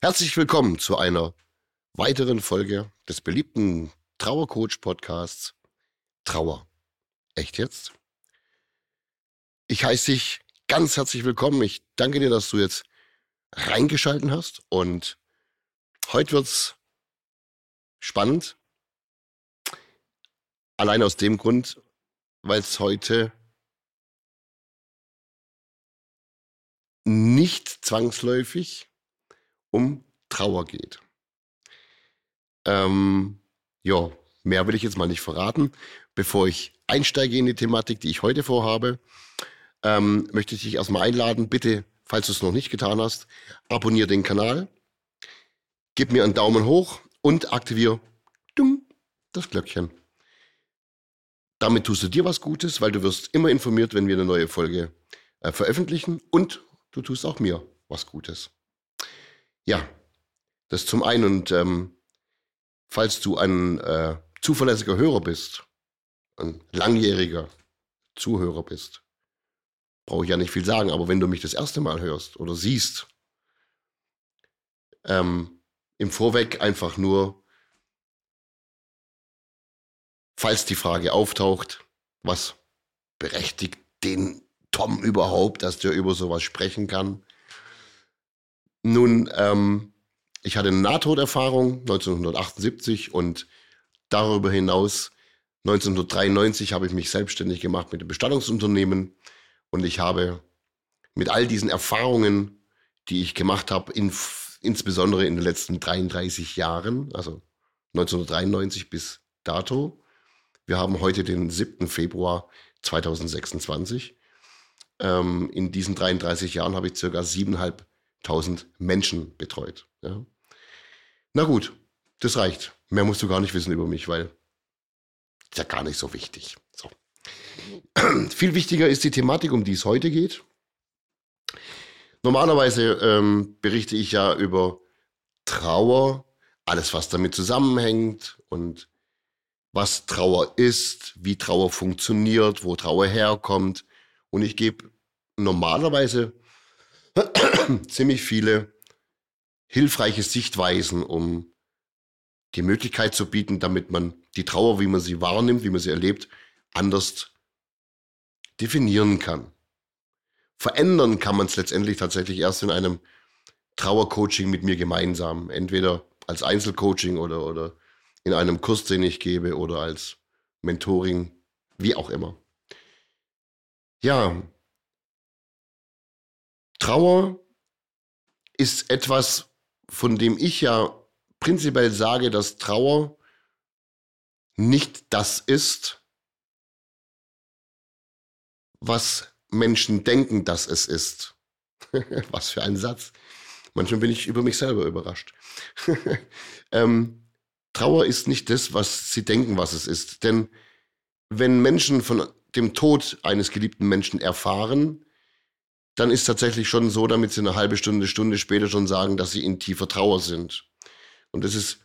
Herzlich willkommen zu einer weiteren Folge des beliebten Trauercoach-Podcasts Trauer. Echt jetzt? Ich heiße dich ganz herzlich willkommen. Ich danke dir, dass du jetzt reingeschalten hast. Und heute wird's spannend. Allein aus dem Grund, weil es heute nicht zwangsläufig um Trauer geht. Ja, mehr will ich jetzt mal nicht verraten. Bevor ich einsteige in die Thematik, die ich heute vorhabe, möchte ich dich erstmal einladen. Bitte, falls du es noch nicht getan hast, abonniere den Kanal, gib mir einen Daumen hoch und aktiviere das Glöckchen. Damit tust du dir was Gutes, weil du wirst immer informiert, wenn wir eine neue Folge veröffentlichen, und du tust auch mir was Gutes. Ja, das zum einen. Und falls du ein zuverlässiger Hörer bist, ein langjähriger Zuhörer bist, brauche ich ja nicht viel sagen, aber wenn du mich das erste Mal hörst oder siehst, im Vorweg einfach nur, falls die Frage auftaucht, was berechtigt den Tom überhaupt, dass der über sowas sprechen kann? Nun, ich hatte eine Nahtoderfahrung 1978 und darüber hinaus 1993 habe ich mich selbstständig gemacht mit dem Bestattungsunternehmen, und ich habe mit all diesen Erfahrungen, die ich gemacht habe, insbesondere in den letzten 33 Jahren, also 1993 bis dato, wir haben heute den 7. Februar 2026, in diesen 33 Jahren habe ich ca. 7.500 Menschen betreut. Ja. Na gut, das reicht. Mehr musst du gar nicht wissen über mich, weil ist ja gar nicht so wichtig. So. Viel wichtiger ist die Thematik, um die es heute geht. Normalerweise berichte ich ja über Trauer, alles, was damit zusammenhängt und was Trauer ist, wie Trauer funktioniert, wo Trauer herkommt. Und ich gebe normalerweise ziemlich viele hilfreiche Sichtweisen, um die Möglichkeit zu bieten, damit man die Trauer, wie man sie wahrnimmt, wie man sie erlebt, anders definieren kann. Verändern kann man es letztendlich tatsächlich erst in einem Trauercoaching mit mir gemeinsam. Entweder als Einzelcoaching oder in einem Kurs, den ich gebe, oder als Mentoring, wie auch immer. Ja, Trauer ist etwas, von dem ich ja prinzipiell sage, dass Trauer nicht das ist, was Menschen denken, dass es ist. Was für ein Satz. Manchmal bin ich über mich selber überrascht. Trauer ist nicht das, was sie denken, was es ist. Denn wenn Menschen von dem Tod eines geliebten Menschen erfahren, dann ist tatsächlich schon so, damit sie eine halbe Stunde, Stunde später schon sagen, dass sie in tiefer Trauer sind. Und das ist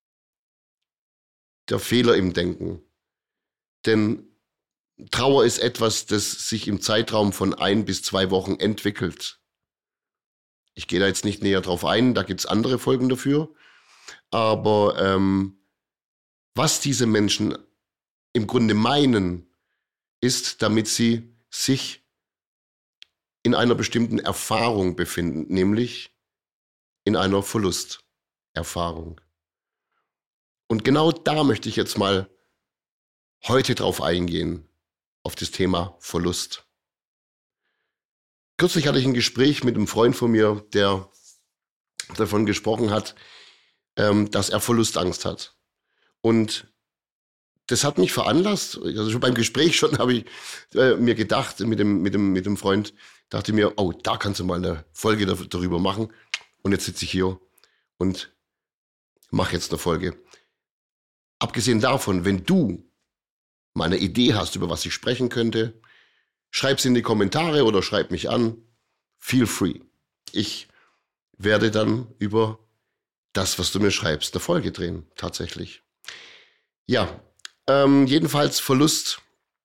der Fehler im Denken. Denn Trauer ist etwas, das sich im Zeitraum von 1 bis 2 Wochen entwickelt. Ich gehe da jetzt nicht näher drauf ein, da gibt es andere Folgen dafür. Aber was diese Menschen im Grunde meinen, ist, damit sie sich in einer bestimmten Erfahrung befinden, nämlich in einer Verlusterfahrung. Und genau da möchte ich jetzt mal heute drauf eingehen, auf das Thema Verlust. Kürzlich hatte ich ein Gespräch mit einem Freund von mir, der davon gesprochen hat, dass er Verlustangst hat. Und das hat mich veranlasst, also schon beim Gespräch schon habe ich mir gedacht, mit dem Freund, dachte mir, oh, da kannst du mal eine Folge darüber machen. Und jetzt sitze ich hier und mache jetzt eine Folge. Abgesehen davon, wenn du mal eine Idee hast, über was ich sprechen könnte, schreib's in die Kommentare oder schreib mich an. Feel free. Ich werde dann über das, was du mir schreibst, eine Folge drehen, tatsächlich. Ja, jedenfalls Verlust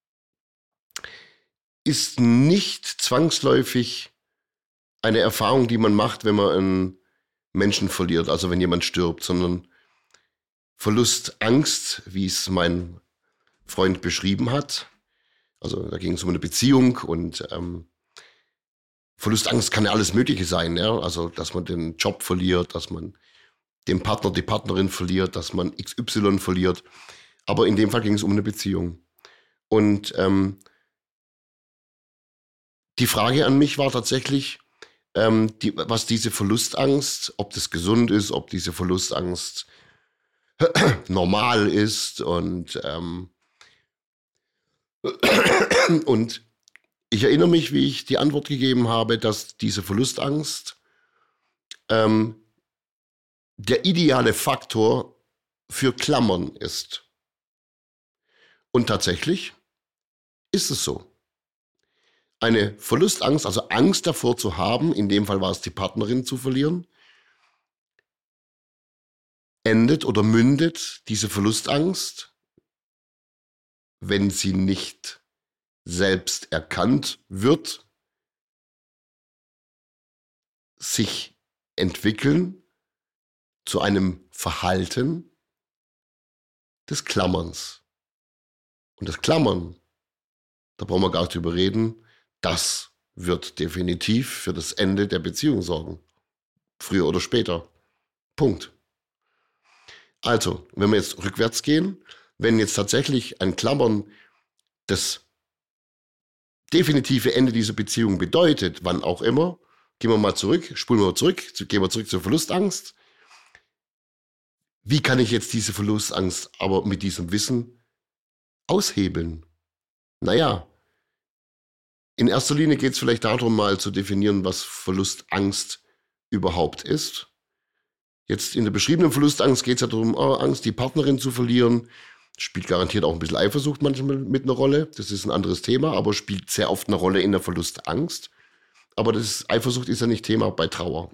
ist nicht zwangsläufig eine Erfahrung, die man macht, wenn man Menschen verliert, also wenn jemand stirbt, sondern Verlustangst, wie es mein Freund beschrieben hat. Also da ging es um eine Beziehung und Verlustangst kann ja alles Mögliche sein, ja. Also dass man den Job verliert, dass man den Partner, die Partnerin verliert, dass man XY verliert. Aber in dem Fall ging es um eine Beziehung. Und die Frage an mich war tatsächlich, was diese Verlustangst, ob das gesund ist, ob diese Verlustangst normal ist und ich erinnere mich, wie ich die Antwort gegeben habe, dass diese Verlustangst der ideale Faktor für Klammern ist. Und tatsächlich ist es so. Eine Verlustangst, also Angst davor zu haben, in dem Fall war es die Partnerin zu verlieren, endet oder mündet diese Verlustangst, wenn sie nicht selbst erkannt wird, sich entwickeln zu einem Verhalten des Klammerns. Und das Klammern, da brauchen wir gar nicht drüber reden, das wird definitiv für das Ende der Beziehung sorgen. Früher oder später. Punkt. Also, wenn wir jetzt rückwärts gehen, wenn jetzt tatsächlich ein Klammern das definitive Ende dieser Beziehung bedeutet, wann auch immer, gehen wir mal zurück, spulen wir zurück, gehen wir zurück zur Verlustangst. Wie kann ich jetzt diese Verlustangst aber mit diesem Wissen aushebeln? Naja, in erster Linie geht es vielleicht darum, mal zu definieren, was Verlustangst überhaupt ist. Jetzt in der beschriebenen Verlustangst geht es ja darum, Angst, die Partnerin zu verlieren. Spielt garantiert auch ein bisschen Eifersucht manchmal mit einer Rolle. Das ist ein anderes Thema, aber spielt sehr oft eine Rolle in der Verlustangst. Aber Eifersucht ist ja nicht Thema bei Trauer.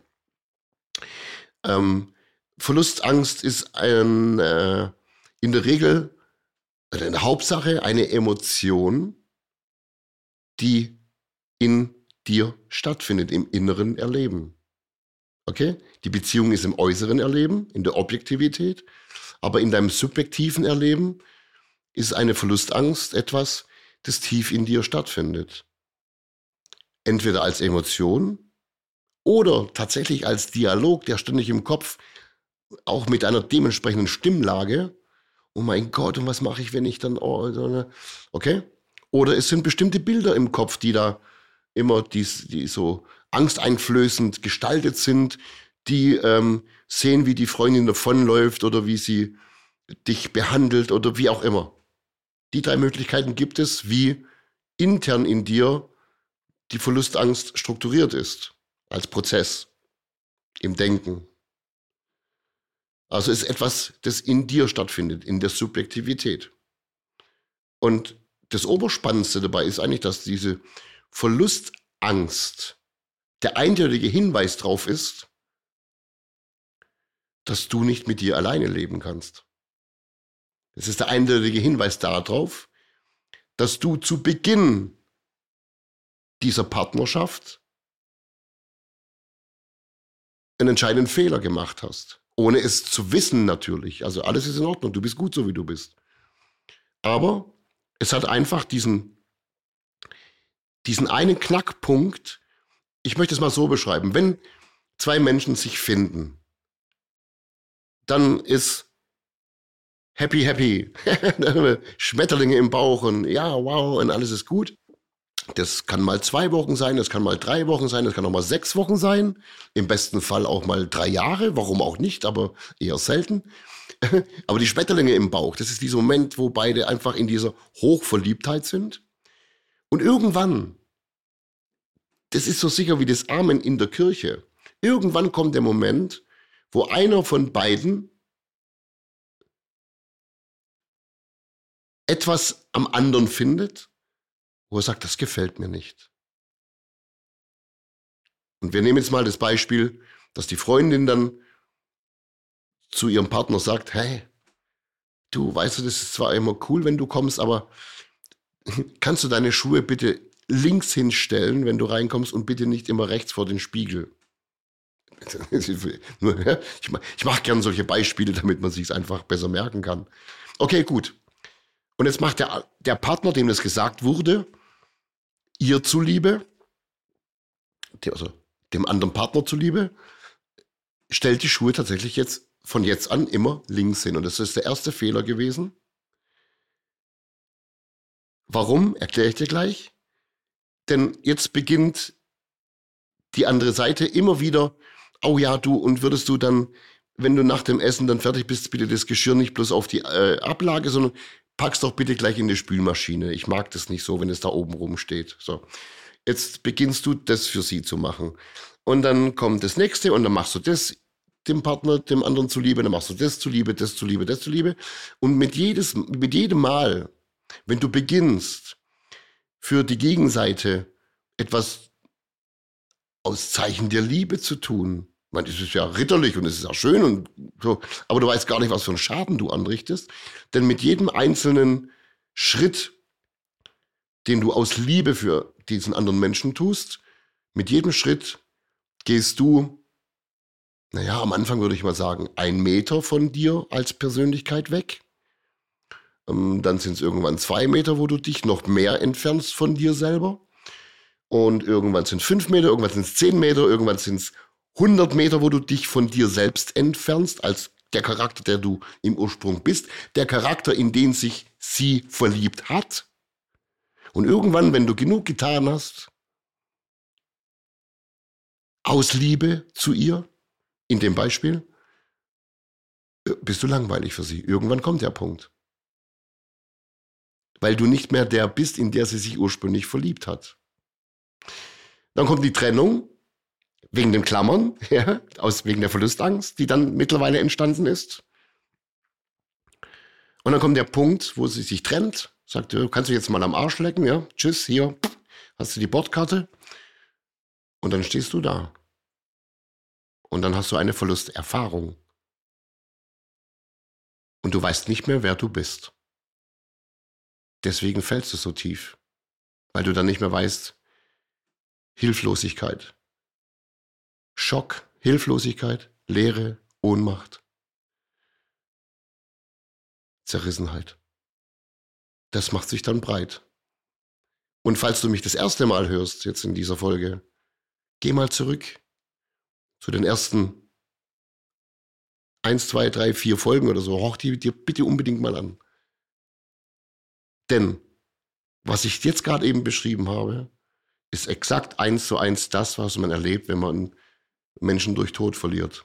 Verlustangst ist in der Regel, oder in der Hauptsache, eine Emotion, die in dir stattfindet, im inneren Erleben. Okay? Die Beziehung ist im äußeren Erleben, in der Objektivität, aber in deinem subjektiven Erleben ist eine Verlustangst etwas, das tief in dir stattfindet. Entweder als Emotion oder tatsächlich als Dialog, der ständig im Kopf, auch mit einer dementsprechenden Stimmlage, oh mein Gott, und was mache ich, wenn ich dann, okay? Oder es sind bestimmte Bilder im Kopf, die da immer die so angsteinflößend gestaltet sind, die sehen, wie die Freundin davonläuft oder wie sie dich behandelt oder wie auch immer. Die 3 Möglichkeiten gibt es, wie intern in dir die Verlustangst strukturiert ist, als Prozess im Denken. Also ist etwas, das in dir stattfindet, in der Subjektivität. Und das Oberspannendste dabei ist eigentlich, dass diese Verlustangst der eindeutige Hinweis drauf ist, dass du nicht mit dir alleine leben kannst. Es ist der eindeutige Hinweis darauf, dass du zu Beginn dieser Partnerschaft einen entscheidenden Fehler gemacht hast. Ohne es zu wissen natürlich. Also alles ist in Ordnung, du bist gut so, wie du bist. Aber es hat einfach diesen einen Knackpunkt. Ich möchte es mal so beschreiben. Wenn 2 Menschen sich finden, dann ist happy, Schmetterlinge im Bauch und ja, wow, und alles ist gut. Das kann mal 2 Wochen sein, das kann mal 3 Wochen sein, das kann auch mal 6 Wochen sein. Im besten Fall auch mal 3 Jahre, warum auch nicht, aber eher selten. Aber die Schmetterlinge im Bauch, das ist dieser Moment, wo beide einfach in dieser Hochverliebtheit sind. Und irgendwann, das ist so sicher wie das Amen in der Kirche, irgendwann kommt der Moment, wo einer von beiden etwas am anderen findet, wo er sagt, das gefällt mir nicht. Und wir nehmen jetzt mal das Beispiel, dass die Freundin dann zu ihrem Partner sagt, hey, du, weißt du, das ist zwar immer cool, wenn du kommst, aber kannst du deine Schuhe bitte links hinstellen, wenn du reinkommst und bitte nicht immer rechts vor den Spiegel. Ich mache gern solche Beispiele, damit man sich es einfach besser merken kann. Okay, gut. Und jetzt macht der Partner, dem das gesagt wurde, ihr zuliebe, also dem anderen Partner zuliebe, stellt die Schuhe tatsächlich jetzt von jetzt an immer links hin. Und das ist der erste Fehler gewesen. Warum? Erkläre ich dir gleich. Denn jetzt beginnt die andere Seite immer wieder, oh ja, du, und würdest du dann, wenn du nach dem Essen dann fertig bist, bitte das Geschirr nicht bloß auf die Ablage, sondern pack's doch bitte gleich in die Spülmaschine. Ich mag das nicht so, wenn es da oben rumsteht. So, jetzt beginnst du das für sie zu machen. Und dann kommt das nächste und dann machst du das dem Partner, dem anderen zuliebe, dann machst du das zuliebe, das zuliebe, das zuliebe. Und mit jedem Mal, wenn du beginnst, für die Gegenseite etwas aus Zeichen der Liebe zu tun, ich meine, das ist ja ritterlich und es ist ja schön und so, aber du weißt gar nicht, was für einen Schaden du anrichtest. Denn mit jedem einzelnen Schritt, den du aus Liebe für diesen anderen Menschen tust, mit jedem Schritt gehst du, naja, am Anfang würde ich mal sagen, 1 Meter von dir als Persönlichkeit weg. Dann sind es irgendwann 2 Meter, wo du dich noch mehr entfernst von dir selber. Und irgendwann sind es 5 Meter, irgendwann sind es 10 Meter, irgendwann sind es 100 Meter, wo du dich von dir selbst entfernst, als der Charakter, der du im Ursprung bist, der Charakter, in den sich sie verliebt hat. Und irgendwann, wenn du genug getan hast, aus Liebe zu ihr, in dem Beispiel, bist du langweilig für sie. Irgendwann kommt der Punkt. Weil du nicht mehr der bist, in der sie sich ursprünglich verliebt hat. Dann kommt die Trennung, wegen den Klammern, ja, wegen der Verlustangst, die dann mittlerweile entstanden ist. Und dann kommt der Punkt, wo sie sich trennt, sagt, du kannst du jetzt mal am Arsch lecken, ja, tschüss, hier, hast du die Bordkarte. Und dann stehst du da. Und dann hast du eine Verlusterfahrung. Und du weißt nicht mehr, wer du bist. Deswegen fällst du so tief. Weil du dann nicht mehr weißt, Hilflosigkeit. Schock, Hilflosigkeit, Leere, Ohnmacht, Zerrissenheit. Das macht sich dann breit. Und falls du mich das erste Mal hörst, jetzt in dieser Folge, geh mal zurück zu den ersten 1, 2, 3, 4 Folgen oder so. Hoch die dir bitte unbedingt mal an. Denn was ich jetzt gerade eben beschrieben habe, ist exakt 1:1 das, was man erlebt, wenn man Menschen durch Tod verliert.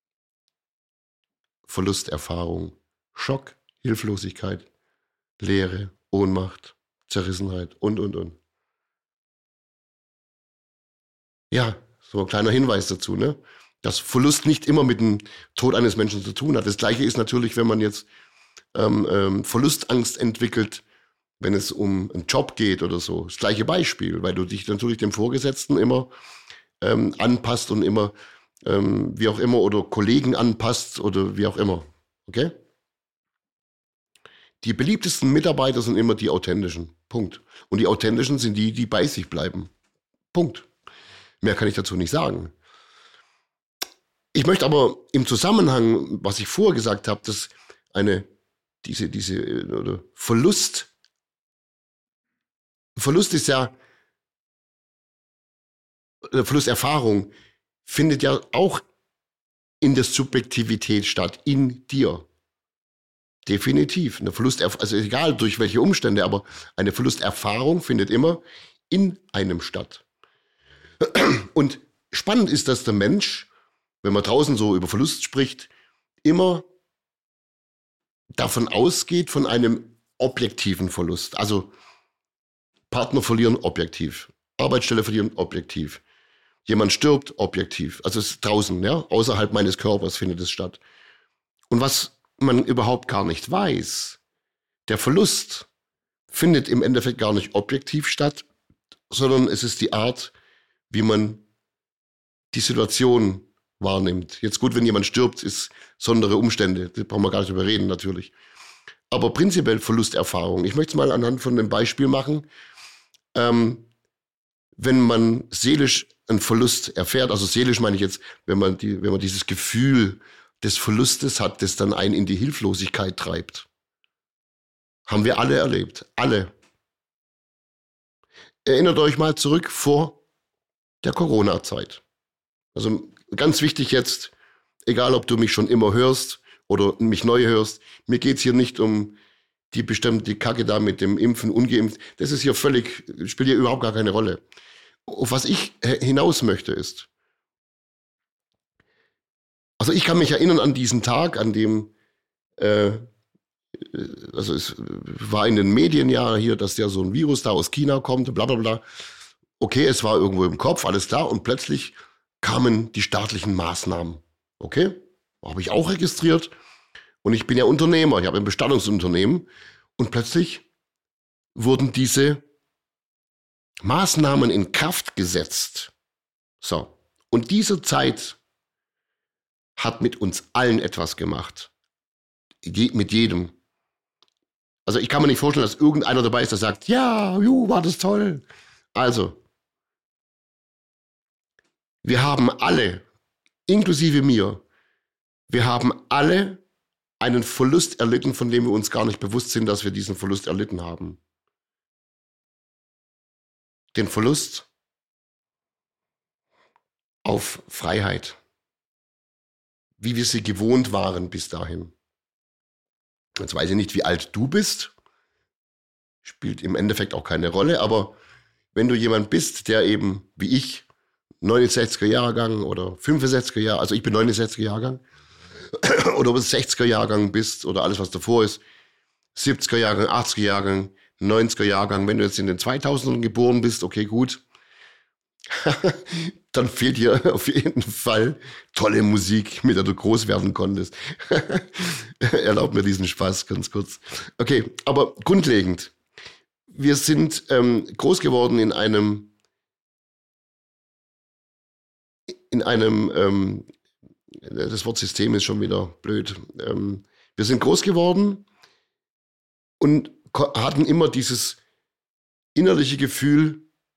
Verlusterfahrung, Schock, Hilflosigkeit, Leere, Ohnmacht, Zerrissenheit und. Ja, so ein kleiner Hinweis dazu, ne? Dass Verlust nicht immer mit dem Tod eines Menschen zu tun hat. Das Gleiche ist natürlich, wenn man jetzt Verlustangst entwickelt, wenn es um einen Job geht oder so. Das gleiche Beispiel, weil du dich natürlich dem Vorgesetzten immer anpasst und immer, wie auch immer, oder Kollegen anpasst oder wie auch immer. Okay? Die beliebtesten Mitarbeiter sind immer die authentischen. Punkt. Und die authentischen sind die, die bei sich bleiben. Punkt. Mehr kann ich dazu nicht sagen. Ich möchte aber im Zusammenhang, was ich vorher gesagt habe, dass diese Verlust ist ja, Verlusterfahrung findet ja auch in der Subjektivität statt, in dir. Definitiv. Eine also egal durch welche Umstände, aber eine Verlusterfahrung findet immer in einem statt. Und spannend ist, dass der Mensch, wenn man draußen so über Verlust spricht, immer davon ausgeht, von einem objektiven Verlust. Also Partner verlieren objektiv, Arbeitsstelle verlieren objektiv, jemand stirbt objektiv. Also es ist draußen, ja, außerhalb meines Körpers findet es statt. Und was man überhaupt gar nicht weiß, der Verlust findet im Endeffekt gar nicht objektiv statt, sondern es ist die Art, wie man die Situation wahrnimmt. Jetzt gut, wenn jemand stirbt, ist besondere Umstände, da brauchen wir gar nicht drüber reden natürlich. Aber prinzipiell Verlusterfahrung. Ich möchte es mal anhand von einem Beispiel machen. Wenn wenn man seelisch einen Verlust erfährt, also seelisch meine ich jetzt, wenn man dieses Gefühl des Verlustes hat, das dann einen in die Hilflosigkeit treibt. Haben wir alle erlebt. Alle. Erinnert euch mal zurück vor der Corona-Zeit. Also ganz wichtig jetzt, egal ob du mich schon immer hörst oder mich neu hörst, mir geht's hier nicht um die bestimmte Kacke da mit dem Impfen, ungeimpft. Das ist hier völlig, spielt hier überhaupt gar keine Rolle. Auf was ich hinaus möchte ist, also ich kann mich erinnern an diesen Tag, an dem, also es war in den Medien ja hier, dass ja so ein Virus da aus China kommt, bla bla bla. Okay, es war irgendwo im Kopf, alles klar, und plötzlich kamen die staatlichen Maßnahmen. Okay, habe ich auch registriert. Und ich bin ja Unternehmer, ich habe ein Bestattungsunternehmen. Und plötzlich wurden diese Maßnahmen in Kraft gesetzt. So, und diese Zeit hat mit uns allen etwas gemacht. Mit jedem. Also ich kann mir nicht vorstellen, dass irgendeiner dabei ist, der sagt, ja, war das toll. Also, wir haben alle, inklusive mir, wir haben alle einen Verlust erlitten, von dem wir uns gar nicht bewusst sind, dass wir diesen Verlust erlitten haben. Den Verlust auf Freiheit, wie wir sie gewohnt waren bis dahin. Jetzt weiß ich nicht, wie alt du bist, spielt im Endeffekt auch keine Rolle, aber wenn du jemand bist, der eben, wie ich, 69er Jahrgang oder 65er Jahrgang, also ich bin 69er Jahrgang, oder ob du 60er Jahrgang bist oder alles, was davor ist, 70er Jahrgang, 80er Jahrgang, 90er Jahrgang, wenn du jetzt in den 2000ern geboren bist, okay, gut, dann fehlt dir auf jeden Fall tolle Musik, mit der du groß werden konntest. Erlaub mir diesen Spaß ganz kurz. Okay, aber grundlegend, wir sind groß geworden in einem das Wort System ist schon wieder blöd. Wir sind groß geworden und hatten immer dieses innerliche Gefühl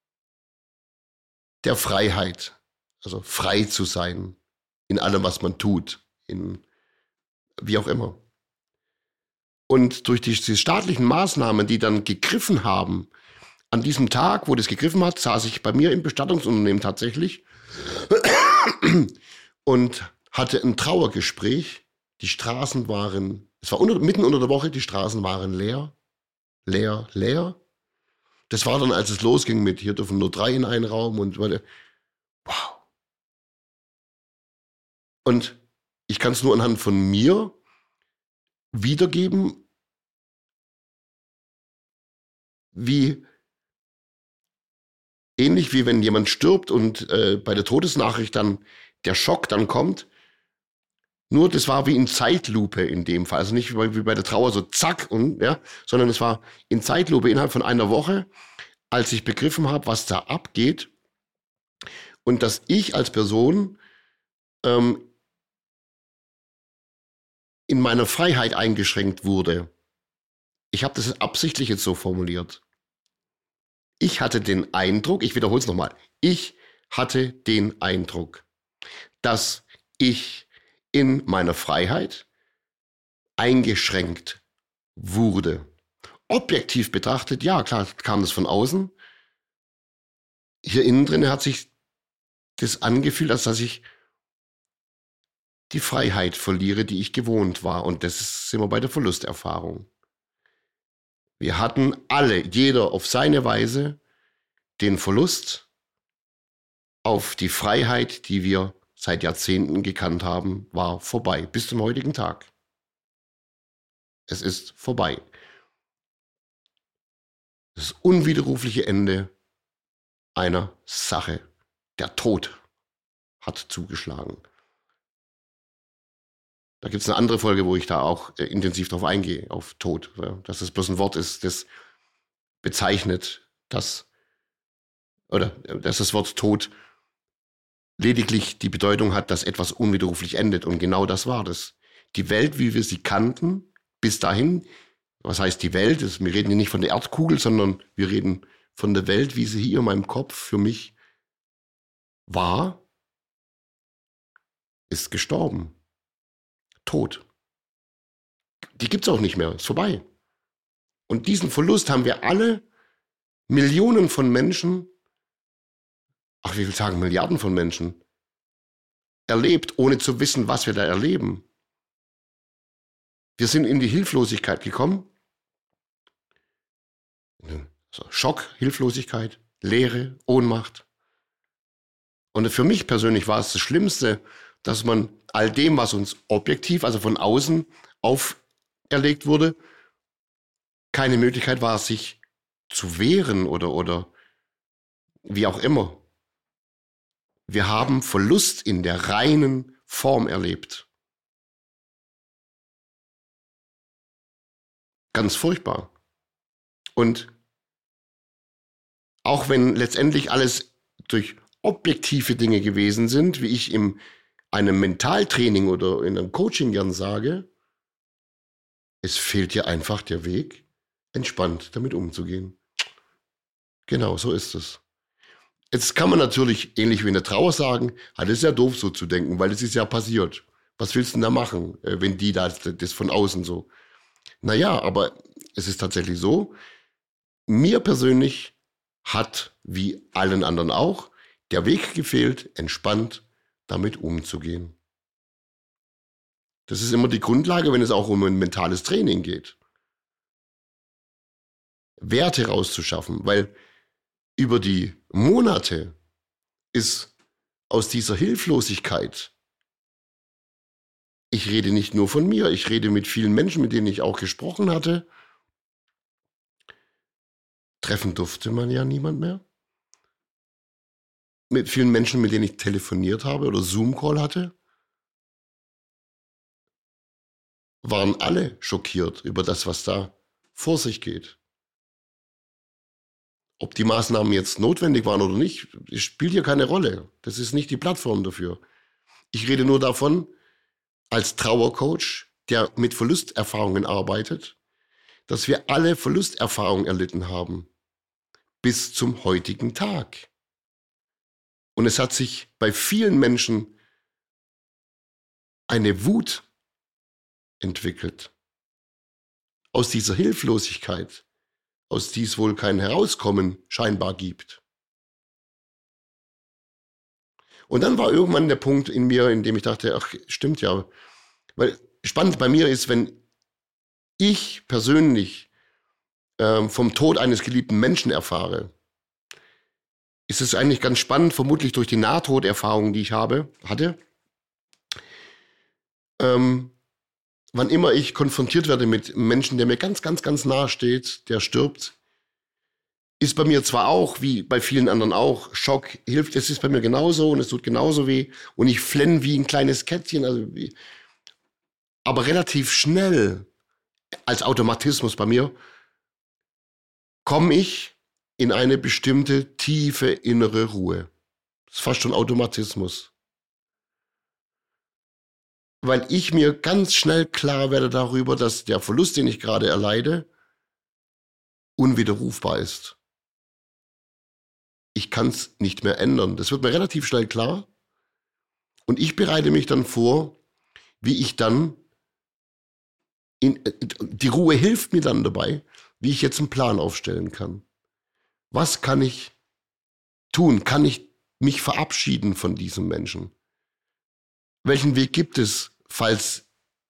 der Freiheit. Also frei zu sein in allem, was man tut, in wie auch immer. Und durch diese staatlichen Maßnahmen, die dann gegriffen haben, an diesem Tag, wo das gegriffen hat, saß ich bei mir im Bestattungsunternehmen tatsächlich und hatte ein Trauergespräch. Die Straßen waren, es war mitten unter der Woche, die Straßen waren leer. Das war dann, als es losging mit, hier dürfen nur 3 in einen Raum und wow. Und ich kann es nur anhand von mir wiedergeben, ähnlich wie wenn jemand stirbt und bei der Todesnachricht dann der Schock dann kommt. Nur das war wie in Zeitlupe in dem Fall. Also nicht wie bei der Trauer so zack, und ja, sondern es war in Zeitlupe innerhalb von einer Woche, als ich begriffen habe, was da abgeht und dass ich als Person in meiner Freiheit eingeschränkt wurde. Ich habe das absichtlich jetzt so formuliert. Ich hatte den Eindruck, ich wiederhole es nochmal, ich hatte den Eindruck, dass ich in meiner Freiheit eingeschränkt wurde. Objektiv betrachtet, ja, klar, kam das von außen. Hier innen drin hat sich das angefühlt, als dass ich die Freiheit verliere, die ich gewohnt war. Und das sind wir bei der Verlusterfahrung. Wir hatten alle, jeder auf seine Weise, den Verlust auf die Freiheit, die wir seit Jahrzehnten gekannt haben, war vorbei, bis zum heutigen Tag. Es ist vorbei. Das unwiderrufliche Ende einer Sache. Der Tod hat zugeschlagen. Da gibt es eine andere Folge, wo ich da auch intensiv drauf eingehe, auf Tod. Dass es bloß ein Wort ist, das bezeichnet, dass das Wort Tod lediglich die Bedeutung hat, dass etwas unwiderruflich endet. Und genau das war das. Die Welt, wie wir sie kannten, bis dahin, was heißt die Welt? Wir reden hier nicht von der Erdkugel, sondern wir reden von der Welt, wie sie hier in meinem Kopf für mich war, ist gestorben. Tot. Die gibt's auch nicht mehr. Ist vorbei. Und diesen Verlust haben wir alle, Millionen von Menschen, ach, wie will ich sagen, Milliarden von Menschen, erlebt, ohne zu wissen, was wir da erleben. Wir sind in die Hilflosigkeit gekommen. Schock, Hilflosigkeit, Leere, Ohnmacht. Und für mich persönlich war es das Schlimmste, dass man all dem, was uns objektiv, also von außen auferlegt wurde, keine Möglichkeit war, sich zu wehren oder wie auch immer. Wir haben Verlust in der reinen Form erlebt. Ganz furchtbar. Und auch wenn letztendlich alles durch objektive Dinge gewesen sind, wie ich in einem Mentaltraining oder in einem Coaching gern sage, es fehlt dir einfach der Weg, entspannt damit umzugehen. Genau, so ist es. Jetzt kann man natürlich, ähnlich wie in der Trauer sagen, das ist ja doof so zu denken, weil es ist ja passiert. Was willst du denn da machen, wenn die das von außen so? Naja, aber es ist tatsächlich so, mir persönlich hat, wie allen anderen auch, der Weg gefehlt, entspannt damit umzugehen. Das ist immer die Grundlage, wenn es auch um ein mentales Training geht. Werte rauszuschaffen, weil über die Monate ist aus dieser Hilflosigkeit, ich rede nicht nur von mir, ich rede mit vielen Menschen, mit denen ich auch gesprochen hatte, treffen durfte man ja niemand mehr. Mit vielen Menschen, mit denen ich telefoniert habe oder Zoom-Call hatte, waren alle schockiert über das, was da vor sich geht. Ob die Maßnahmen jetzt notwendig waren oder nicht, spielt hier keine Rolle. Das ist nicht die Plattform dafür. Ich rede nur davon, als Trauercoach, der mit Verlusterfahrungen arbeitet, dass wir alle Verlusterfahrungen erlitten haben. Bis zum heutigen Tag. Und es hat sich bei vielen Menschen eine Wut entwickelt. Aus dieser Hilflosigkeit, aus die es wohl kein Herauskommen scheinbar gibt. Und dann war irgendwann der Punkt in mir, in dem ich dachte, ach, stimmt ja. Weil spannend bei mir ist, wenn ich persönlich vom Tod eines geliebten Menschen erfahre, ist es eigentlich ganz spannend, vermutlich durch die Nahtoderfahrungen, die ich hatte. Wann immer ich konfrontiert werde mit einem Menschen, der mir ganz, ganz, ganz nahe steht, der stirbt, ist bei mir zwar auch, wie bei vielen anderen auch, Schock, hilft, es ist bei mir genauso und es tut genauso weh und ich flenne wie ein kleines Kätzchen, aber relativ schnell, als Automatismus bei mir, komme ich in eine bestimmte tiefe innere Ruhe. Das ist fast schon Automatismus. Weil ich mir ganz schnell klar werde darüber, dass der Verlust, den ich gerade erleide, unwiderrufbar ist. Ich kann es nicht mehr ändern. Das wird mir relativ schnell klar. Und ich bereite mich dann vor, wie ich dann, die Ruhe hilft mir dann dabei, wie ich jetzt einen Plan aufstellen kann. Was kann ich tun? Kann ich mich verabschieden von diesem Menschen? Welchen Weg gibt es, falls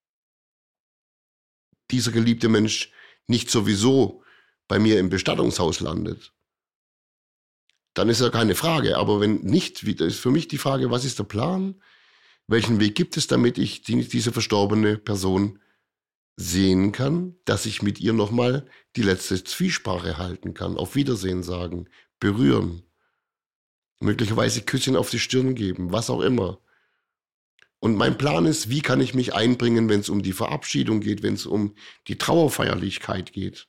dieser geliebte Mensch nicht sowieso bei mir im Bestattungshaus landet? Dann ist ja keine Frage. Aber wenn nicht, ist für mich die Frage, was ist der Plan? Welchen Weg gibt es, damit ich diese verstorbene Person sehen kann, dass ich mit ihr nochmal die letzte Zwiesprache halten kann, auf Wiedersehen sagen, berühren, möglicherweise Küsschen auf die Stirn geben, was auch immer. Und mein Plan ist, wie kann ich mich einbringen, wenn es um die Verabschiedung geht, wenn es um die Trauerfeierlichkeit geht.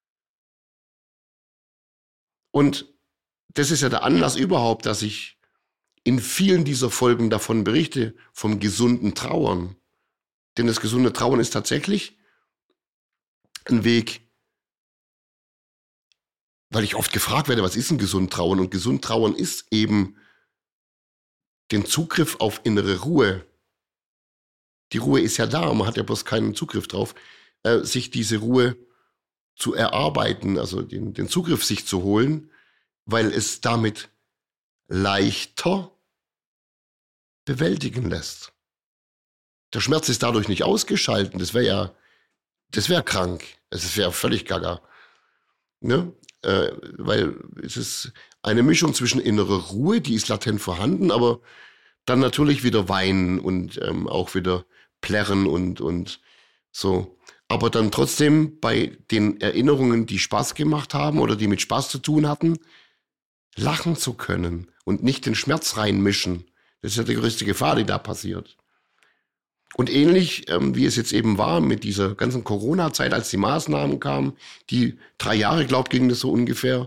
Und das ist ja der Anlass überhaupt, dass ich in vielen dieser Folgen davon berichte, vom gesunden Trauern. Denn das gesunde Trauern ist tatsächlich ein Weg, weil ich oft gefragt werde, was ist denn gesund trauern? Und gesund trauern ist eben den Zugriff auf innere Ruhe. Die Ruhe ist ja da, man hat ja bloß keinen Zugriff drauf, sich diese Ruhe zu erarbeiten, also den Zugriff sich zu holen, weil es damit leichter bewältigen lässt. Der Schmerz ist dadurch nicht ausgeschalten, das wäre krank, es wäre völlig gaga. Ne? Weil es ist eine Mischung zwischen innerer Ruhe, die ist latent vorhanden, aber dann natürlich wieder weinen und auch wieder plärren und so. Aber dann trotzdem bei den Erinnerungen, die Spaß gemacht haben oder die mit Spaß zu tun hatten, lachen zu können und nicht den Schmerz reinmischen. Das ist ja die größte Gefahr, die da passiert. Und ähnlich, wie es jetzt eben war mit dieser ganzen Corona-Zeit, als die Maßnahmen kamen, die 3 Jahre, ging das so ungefähr,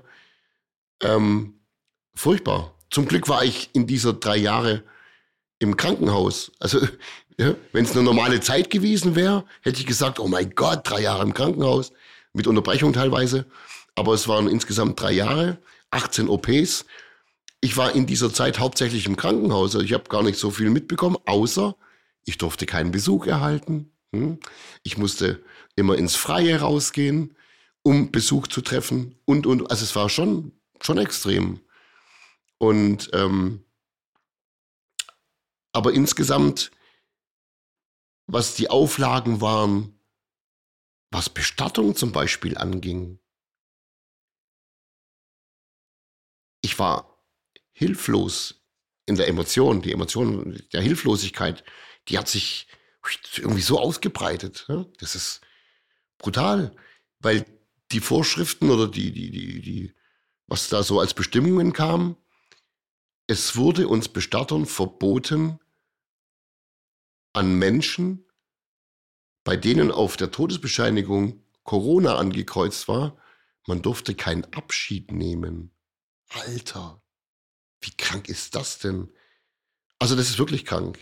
furchtbar. Zum Glück war ich in dieser 3 Jahre im Krankenhaus. Also, ja, wenn es eine normale Zeit gewesen wäre, hätte ich gesagt, oh mein Gott, 3 Jahre im Krankenhaus, mit Unterbrechung teilweise. Aber es waren insgesamt 3 Jahre, 18 OPs. Ich war in dieser Zeit hauptsächlich im Krankenhaus. Also ich habe gar nicht so viel mitbekommen, außer ich durfte keinen Besuch erhalten. Ich musste immer ins Freie rausgehen, um Besuch zu treffen. Also es war schon extrem. Und aber insgesamt, was die Auflagen waren, was Bestattung zum Beispiel anging, ich war hilflos in der Emotion. Die Emotion der Hilflosigkeit, die hat sich irgendwie so ausgebreitet. Ja? Das ist brutal, weil die Vorschriften oder was da so als Bestimmungen kam, es wurde uns Bestattern verboten, an Menschen, bei denen auf der Todesbescheinigung Corona angekreuzt war, man durfte keinen Abschied nehmen. Alter, wie krank ist das denn? Also das ist wirklich krank.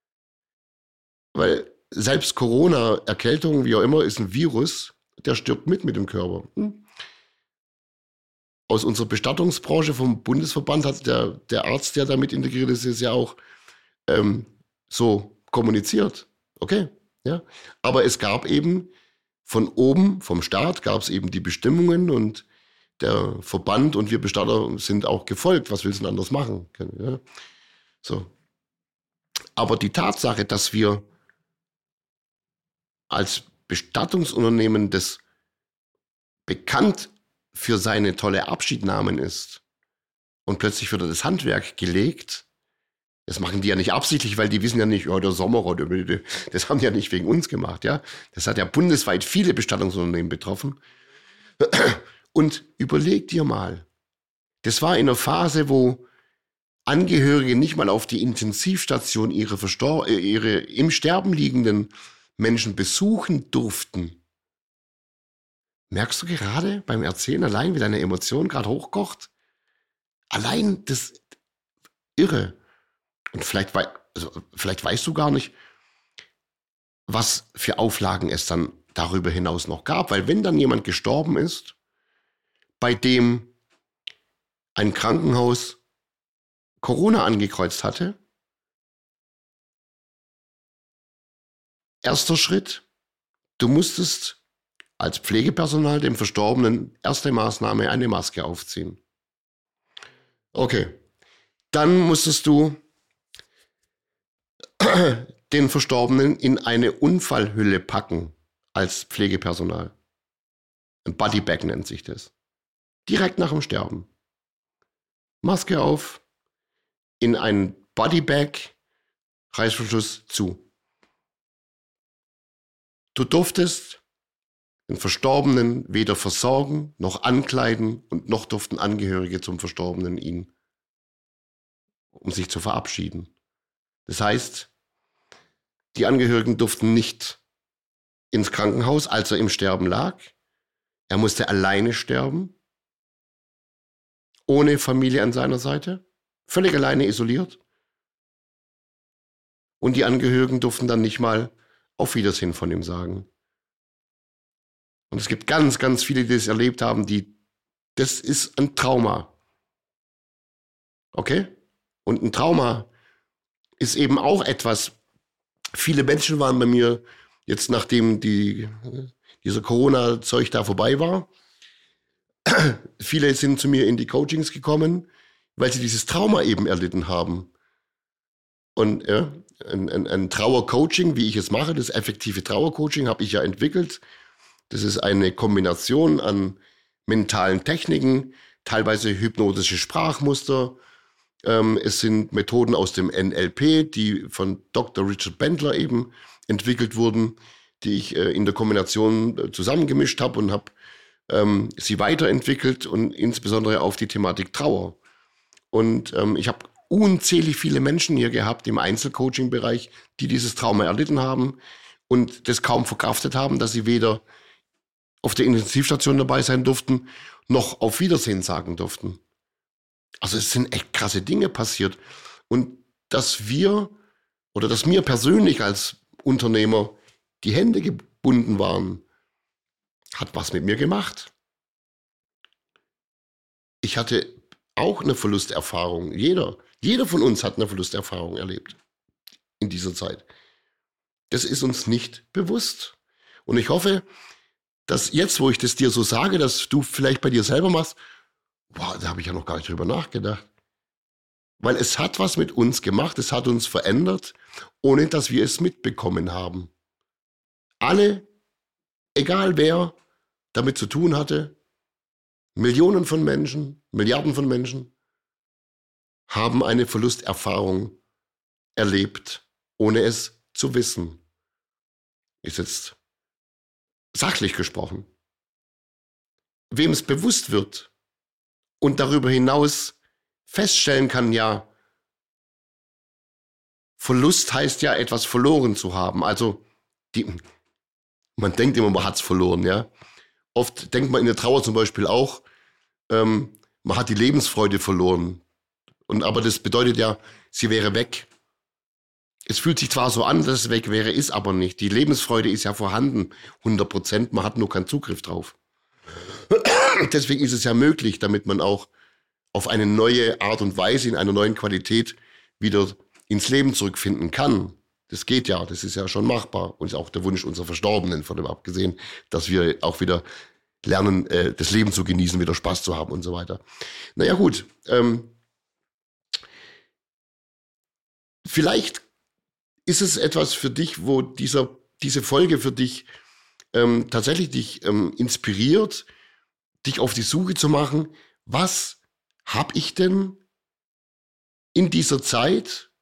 Weil selbst Corona, Erkältung, wie auch immer, ist ein Virus, der stirbt mit dem Körper. Aus unserer Bestattungsbranche vom Bundesverband hat der Arzt, der damit integriert ist, ja auch so kommuniziert. Okay, ja. Aber es gab eben von oben, vom Staat, gab es eben die Bestimmungen und der Verband und wir Bestatter sind auch gefolgt. Was willst du denn anders machen? Ja? So. Aber die Tatsache, dass wir als Bestattungsunternehmen, das bekannt für seine tolle Abschiednahmen ist und plötzlich wird das Handwerk gelegt, das machen die ja nicht absichtlich, weil die wissen ja nicht, der Sommer, das haben die ja nicht wegen uns gemacht. Ja? Das hat ja bundesweit viele Bestattungsunternehmen betroffen. Und überleg dir mal, das war in einer Phase, wo Angehörige nicht mal auf die Intensivstation ihre im Sterben liegenden Menschen besuchen durften. Merkst du gerade beim Erzählen allein, wie deine Emotion gerade hochkocht? Allein das Irre. Und vielleicht weißt du gar nicht, was für Auflagen es dann darüber hinaus noch gab. Weil wenn dann jemand gestorben ist, bei dem ein Krankenhaus Corona angekreuzt hatte, erster Schritt, du musstest als Pflegepersonal dem Verstorbenen erste Maßnahme eine Maske aufziehen. Okay, dann musstest du den Verstorbenen in eine Unfallhülle packen als Pflegepersonal. Ein Bodybag nennt sich das. Direkt nach dem Sterben. Maske auf, in ein Bodybag, Reißverschluss zu. Du durftest den Verstorbenen weder versorgen, noch ankleiden und noch durften Angehörige zum Verstorbenen ihn, um sich zu verabschieden. Das heißt, die Angehörigen durften nicht ins Krankenhaus, als er im Sterben lag. Er musste alleine sterben, ohne Familie an seiner Seite, völlig alleine isoliert. Und die Angehörigen durften dann nicht mal auf Wiedersehen von ihm sagen. Und es gibt ganz, ganz viele, die das erlebt haben, die das ist ein Trauma. Okay? Und ein Trauma ist eben auch etwas, viele Menschen waren bei mir, jetzt nachdem dieser Corona-Zeug da vorbei war, viele sind zu mir in die Coachings gekommen, weil sie dieses Trauma eben erlitten haben. Und ein Trauercoaching, wie ich es mache, das effektive Trauercoaching, habe ich ja entwickelt. Das ist eine Kombination an mentalen Techniken, teilweise hypnotische Sprachmuster. Es sind Methoden aus dem NLP, die von Dr. Richard Bandler eben entwickelt wurden, die ich in der Kombination zusammengemischt habe und habe sie weiterentwickelt und insbesondere auf die Thematik Trauer. Und ich habe unzählig viele Menschen hier gehabt im Einzelcoaching-Bereich, die dieses Trauma erlitten haben und das kaum verkraftet haben, dass sie weder auf der Intensivstation dabei sein durften, noch auf Wiedersehen sagen durften. Also es sind echt krasse Dinge passiert. Und dass mir persönlich als Unternehmer die Hände gebunden waren, hat was mit mir gemacht. Ich hatte auch eine Verlusterfahrung. Jeder von uns hat eine Verlusterfahrung erlebt in dieser Zeit. Das ist uns nicht bewusst. Und ich hoffe, dass jetzt, wo ich das dir so sage, dass du vielleicht bei dir selber machst, boah, da habe ich ja noch gar nicht drüber nachgedacht. Weil es hat was mit uns gemacht, es hat uns verändert, ohne dass wir es mitbekommen haben. Alle, egal wer damit zu tun hatte, Millionen von Menschen, Milliarden von Menschen, haben eine Verlusterfahrung erlebt, ohne es zu wissen. Ist jetzt sachlich gesprochen. Wem es bewusst wird und darüber hinaus feststellen kann, ja, Verlust heißt ja, etwas verloren zu haben. Also, man denkt immer, man hat es verloren, ja. Oft denkt man in der Trauer zum Beispiel auch, man hat die Lebensfreude verloren. Aber das bedeutet ja, sie wäre weg. Es fühlt sich zwar so an, dass es weg wäre, ist aber nicht. Die Lebensfreude ist ja vorhanden, 100%, man hat nur keinen Zugriff drauf. Deswegen ist es ja möglich, damit man auch auf eine neue Art und Weise, in einer neuen Qualität wieder ins Leben zurückfinden kann. Das geht ja, das ist ja schon machbar. Und ist auch der Wunsch unserer Verstorbenen, von dem abgesehen, dass wir auch wieder lernen, das Leben zu genießen, wieder Spaß zu haben und so weiter. Naja gut, vielleicht ist es etwas für dich, wo diese Folge für dich tatsächlich dich inspiriert, dich auf die Suche zu machen, was habe ich denn in dieser Zeit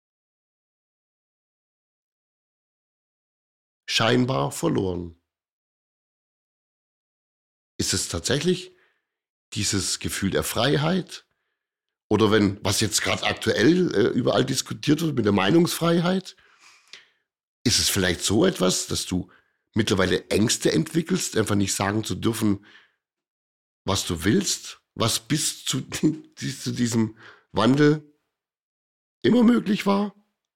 scheinbar verloren? Ist es tatsächlich dieses Gefühl der Freiheit? Oder was jetzt gerade aktuell überall diskutiert wird mit der Meinungsfreiheit, ist es vielleicht so etwas, dass du mittlerweile Ängste entwickelst, einfach nicht sagen zu dürfen, was du willst, was bis zu diesem Wandel immer möglich war?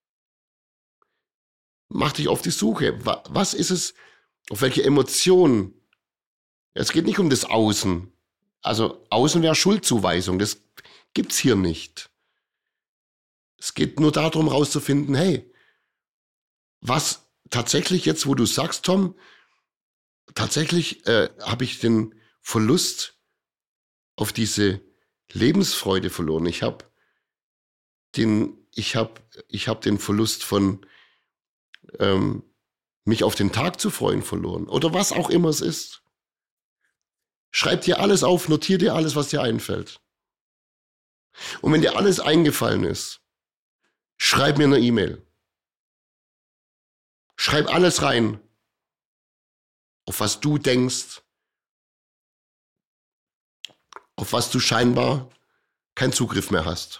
Mach dich auf die Suche. Was ist es, auf welche Emotionen? Es geht nicht um das Außen. Also Außen wäre Schuldzuweisung, das gibt's hier nicht. Es geht nur darum, rauszufinden, hey, was tatsächlich jetzt, wo du sagst, Tom, tatsächlich habe ich den Verlust auf diese Lebensfreude verloren. Ich habe den Verlust von mich auf den Tag zu freuen verloren. Oder was auch immer es ist. Schreib dir alles auf, notier dir alles, was dir einfällt. Und wenn dir alles eingefallen ist, schreib mir eine E-Mail. Schreib alles rein, auf was du denkst, auf was du scheinbar keinen Zugriff mehr hast.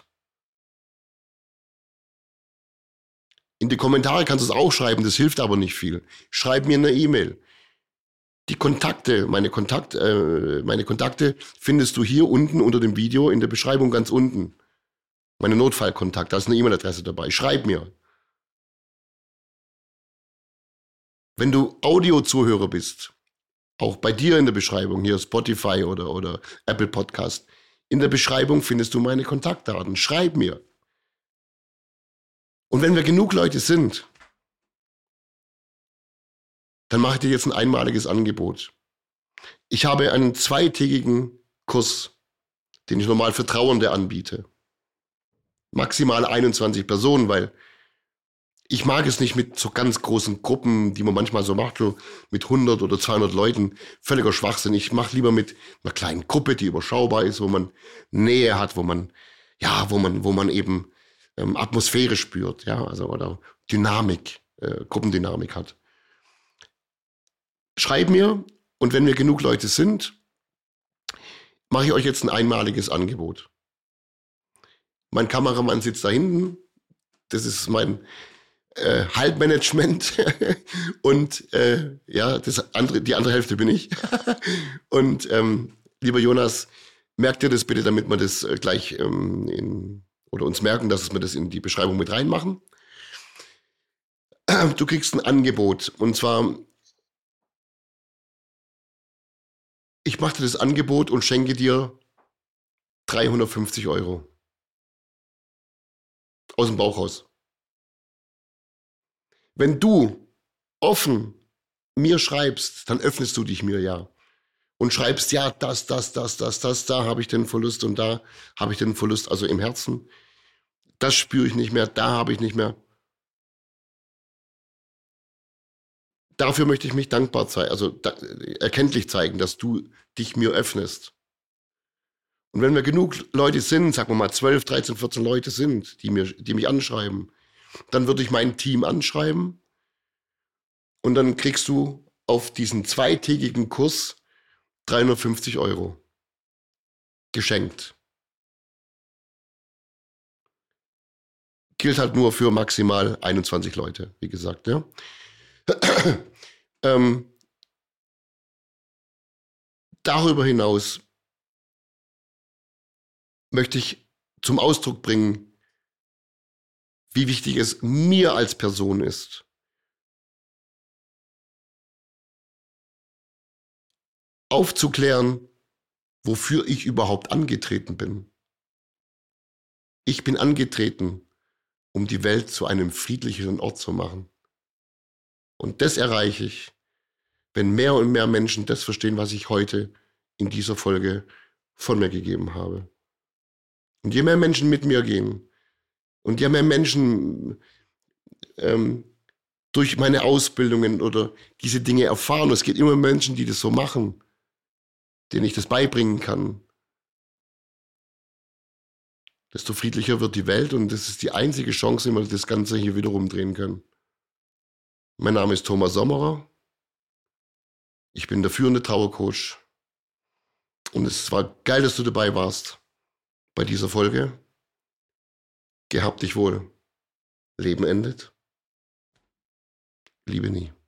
In die Kommentare kannst du es auch schreiben, das hilft aber nicht viel. Schreib mir eine E-Mail. Die Kontakte, meine Kontakte findest du hier unten unter dem Video in der Beschreibung ganz unten. Meine Notfallkontakte, da ist eine E-Mail-Adresse dabei. Schreib mir. Wenn du Audio-Zuhörer bist, Auch bei dir in der Beschreibung, hier Spotify oder Apple Podcast. In der Beschreibung findest du meine Kontaktdaten. Schreib mir. Und wenn wir genug Leute sind, dann mache ich dir jetzt ein einmaliges Angebot. Ich habe einen 2-tägigen Kurs, den ich normal für Trauernde anbiete. Maximal 21 Personen, weil ich mag es nicht mit so ganz großen Gruppen, die man manchmal so macht, so mit 100 oder 200 Leuten. Völliger Schwachsinn. Ich mache lieber mit einer kleinen Gruppe, die überschaubar ist, wo man Nähe hat, wo man eben Atmosphäre spürt, ja, also oder Dynamik, Gruppendynamik hat. Schreib mir, und wenn wir genug Leute sind, mache ich euch jetzt ein einmaliges Angebot. Mein Kameramann sitzt da hinten. Das ist mein Halbmanagement und die andere Hälfte bin ich. Und lieber Jonas, merkt dir das bitte, damit wir das gleich oder uns merken, dass wir das in die Beschreibung mit reinmachen. Du kriegst ein Angebot, und zwar, ich mache dir das Angebot und schenke dir 350 € aus dem Bauch raus. Wenn du offen mir schreibst, dann öffnest du dich mir ja. Und schreibst, ja, da habe ich den Verlust und da habe ich den Verlust, also im Herzen. Das spüre ich nicht mehr, da habe ich nicht mehr. Dafür möchte ich mich dankbar zeigen, also erkenntlich zeigen, dass du dich mir öffnest. Und wenn wir genug Leute sind, sagen wir mal 12, 13, 14 Leute sind, die mich anschreiben, dann würde ich mein Team anschreiben und dann kriegst du auf diesen 2-tägigen Kurs 350 € geschenkt. Gilt halt nur für maximal 21 Leute, wie gesagt. Ja? Darüber hinaus möchte ich zum Ausdruck bringen, wie wichtig es mir als Person ist, aufzuklären, wofür ich überhaupt angetreten bin. Ich bin angetreten, um die Welt zu einem friedlicheren Ort zu machen. Und das erreiche ich, wenn mehr und mehr Menschen das verstehen, was ich heute in dieser Folge von mir gegeben habe. Und je mehr Menschen mit mir gehen und je mehr Menschen durch meine Ausbildungen oder diese Dinge erfahren, es gibt immer Menschen, die das so machen, denen ich das beibringen kann, desto friedlicher wird die Welt, und das ist die einzige Chance, wie wir das Ganze hier wieder rumdrehen können. Mein Name ist Thomas Sommerer. Ich bin der führende Trauercoach. Und es war geil, dass du dabei warst bei dieser Folge. Gehabt dich wohl. Leben endet. Liebe nie.